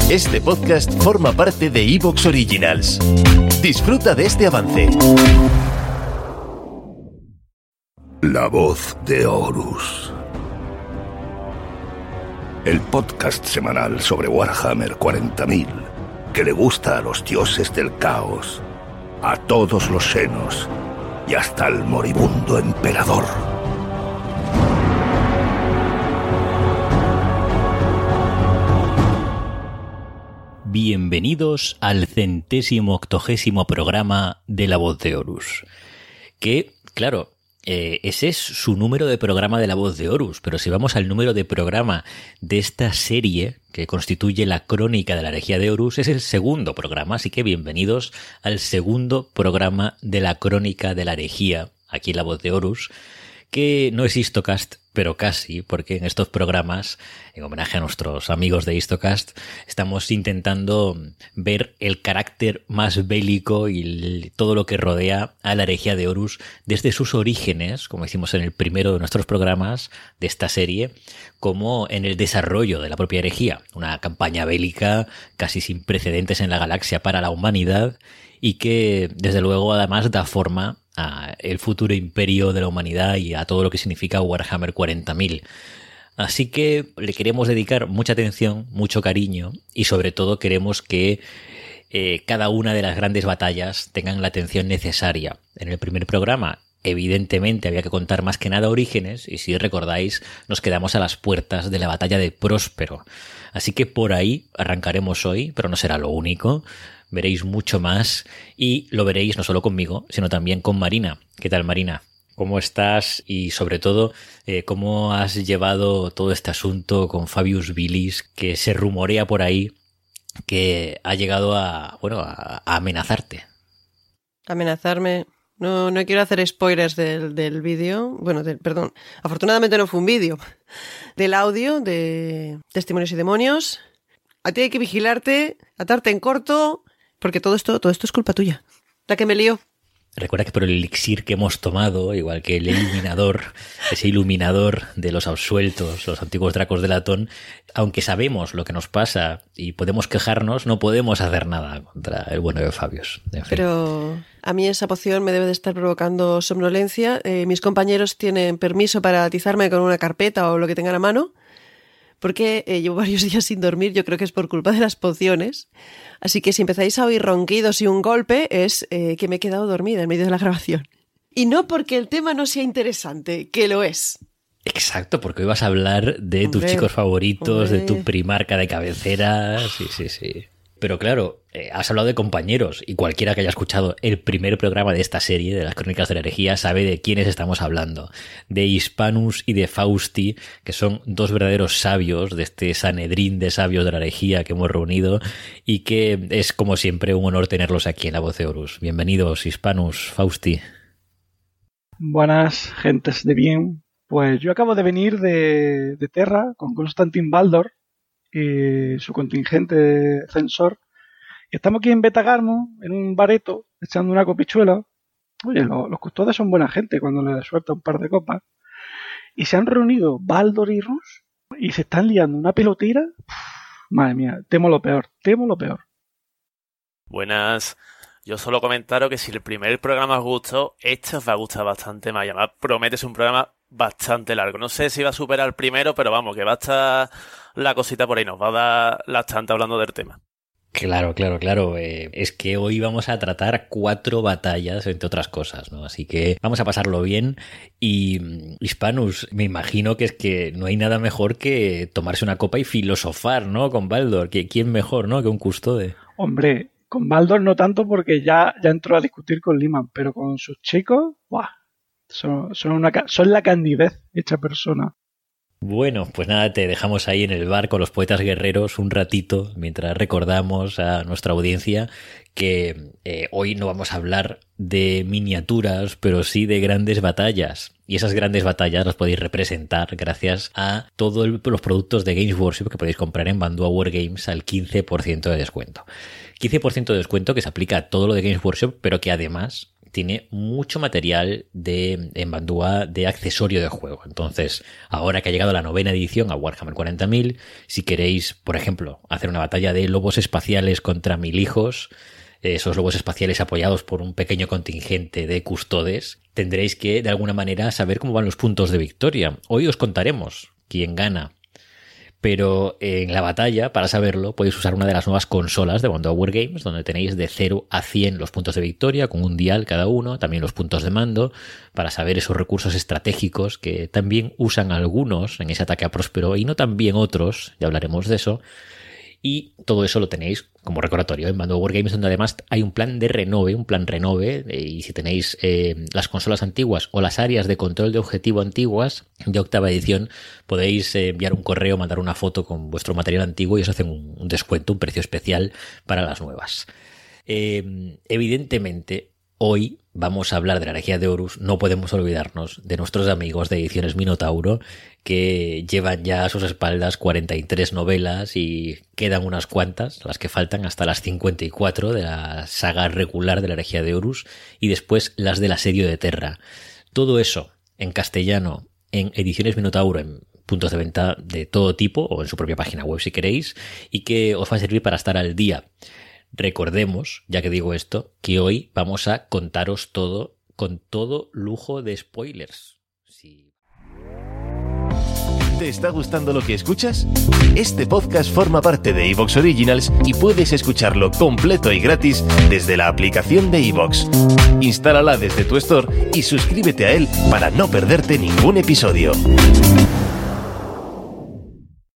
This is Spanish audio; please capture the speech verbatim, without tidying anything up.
Este podcast forma parte de iVoox Originals. Disfruta de este avance. La voz de Horus. El podcast semanal sobre Warhammer cuarenta mil, que le gusta a los dioses del caos, a todos los senos y hasta al moribundo emperador. Bienvenidos al centésimo octogésimo programa de La Voz de Horus. Que, claro, eh, ese es su número de programa de La Voz de Horus, pero si vamos al número de programa de esta serie que constituye la crónica de la herejía de Horus, es el segundo programa, así que bienvenidos al segundo programa de la crónica de la herejía, aquí en La Voz de Horus, que no es Histocast, pero casi, porque en estos programas, en homenaje a nuestros amigos de Histocast, estamos intentando ver el carácter más bélico y el, todo lo que rodea a la herejía de Horus desde sus orígenes, como hicimos en el primero de nuestros programas de esta serie, como en el desarrollo de la propia herejía, una campaña bélica casi sin precedentes en la galaxia para la humanidad y que, desde luego, además da forma a el futuro imperio de la humanidad y a todo lo que significa Warhammer cuarenta mil. Así que le queremos dedicar mucha atención, mucho cariño y sobre todo queremos que eh, cada una de las grandes batallas tengan la atención necesaria. En el primer programa, evidentemente, había que contar más que nada orígenes y si recordáis nos quedamos a las puertas de la batalla de Próspero. Así que por ahí arrancaremos hoy, pero no será lo único. Veréis mucho más y lo veréis no solo conmigo, sino también con Marina. ¿Qué tal, Marina? ¿Cómo estás? Y sobre todo, eh, ¿cómo has llevado todo este asunto con Fabius Vilis, que se rumorea por ahí que ha llegado a, bueno, a, a amenazarte? Amenazarme. No, no quiero hacer spoilers del, del vídeo. Bueno, del, perdón. Afortunadamente no fue un vídeo. Del audio de Testimonios y Demonios. A ti hay que vigilarte, atarte en corto, porque todo esto, todo esto es culpa tuya. La que me lío. Recuerda que por el elixir que hemos tomado, igual que el iluminador, ese iluminador de los absueltos, los antiguos dracos de latón, aunque sabemos lo que nos pasa y podemos quejarnos, no podemos hacer nada contra el bueno de Fabius. En fin. Pero a mí esa poción me debe de estar provocando somnolencia. Eh, mis compañeros tienen permiso para atizarme con una carpeta o lo que tengan a mano, porque eh, llevo varios días sin dormir, yo creo que es por culpa de las pociones. Así que si empezáis a oír ronquidos y un golpe, es eh, que me he quedado dormida en medio de la grabación. Y no porque el tema no sea interesante, que lo es. Exacto, porque hoy vas a hablar de Hombre, tus chicos favoritos, hombre. de tu primarca de cabecera. Sí, sí, sí. Pero claro, eh, has hablado de compañeros y cualquiera que haya escuchado el primer programa de esta serie, de las Crónicas de la Herejía, sabe de quiénes estamos hablando. De Hispanus y de Fausti, que son dos verdaderos sabios de este Sanedrín de sabios de la herejía que hemos reunido y que es, como siempre, un honor tenerlos aquí en La Voz de Horus. Bienvenidos, Hispanus, Fausti. Buenas gentes de bien. Pues yo acabo de venir de, de Terra con Constantin Baldor y su contingente censor. Y estamos aquí en Betagarmo, en un bareto, echando una copichuela. Oye, lo, los custodes son buena gente cuando les suelta un par de copas. Y se han reunido Baldor y Rus y se están liando una pelotera. Uf, madre mía, temo lo peor, temo lo peor. Buenas. Yo solo comentaros que si el primer programa os gustó, este os va a gustar bastante más. Y además promete ser un programa bastante largo. No sé si va a superar el primero, pero vamos, que va a estar la cosita por ahí. Nos va a dar las tantas hablando del tema. Claro, claro, claro. Eh, es que hoy vamos a tratar cuatro batallas, entre otras cosas, ¿no? Así que vamos a pasarlo bien. Y Hispanus, me imagino que es que no hay nada mejor que tomarse una copa y filosofar, ¿no? Con Baldor. ¿Quién mejor, no? Que un custode. Hombre, con Baldor no tanto porque ya, ya entró a discutir con Liman, pero con sus chicos, ¡buah! Son, son, una, son la candidez hecha persona. Bueno, pues nada, te dejamos ahí en el bar con los poetas guerreros un ratito mientras recordamos a nuestra audiencia que eh, hoy no vamos a hablar de miniaturas, pero sí de grandes batallas. Y esas grandes batallas las podéis representar gracias a todos los productos de Games Workshop que podéis comprar en Bandua Wargames al quince por ciento de descuento. quince por ciento de descuento que se aplica a todo lo de Games Workshop, pero que además tiene mucho material de, en Bandúa de accesorio de juego. Entonces, ahora que ha llegado la novena edición a Warhammer cuarenta mil, si queréis, por ejemplo, hacer una batalla de lobos espaciales contra mil hijos, esos lobos espaciales apoyados por un pequeño contingente de custodes, tendréis que, de alguna manera, saber cómo van los puntos de victoria. Hoy os contaremos quién gana. Pero en la batalla, para saberlo, podéis usar una de las nuevas consolas de Bandúa Wargames, donde tenéis de cero a cien los puntos de victoria, con un dial cada uno, también los puntos de mando, para saber esos recursos estratégicos que también usan algunos en ese ataque a Próspero y no también otros, ya hablaremos de eso. Y todo eso lo tenéis como recordatorio en Bandúa Wargames, donde además hay un plan de renove, un plan renove, y si tenéis eh, las consolas antiguas o las áreas de control de objetivo antiguas de octava edición, podéis eh, enviar un correo, mandar una foto con vuestro material antiguo y os hacen un, un descuento, un precio especial para las nuevas. Eh, evidentemente, hoy vamos a hablar de la herejía de Horus. No podemos olvidarnos de nuestros amigos de Ediciones Minotauro, que llevan ya a sus espaldas cuarenta y tres novelas y quedan unas cuantas, las que faltan, hasta las cincuenta y cuatro de la saga regular de la herejía de Horus, y después las del asedio de Terra. Todo eso en castellano, en Ediciones Minotauro, en puntos de venta de todo tipo, o en su propia página web si queréis, y que os va a servir para estar al día. Recordemos, ya que digo esto, que hoy vamos a contaros todo con todo lujo de spoilers. Sí. ¿Te está gustando lo que escuchas? Este podcast forma parte de iVoox Originals y puedes escucharlo completo y gratis desde la aplicación de iVoox. Instálala desde tu store y suscríbete a él para no perderte ningún episodio.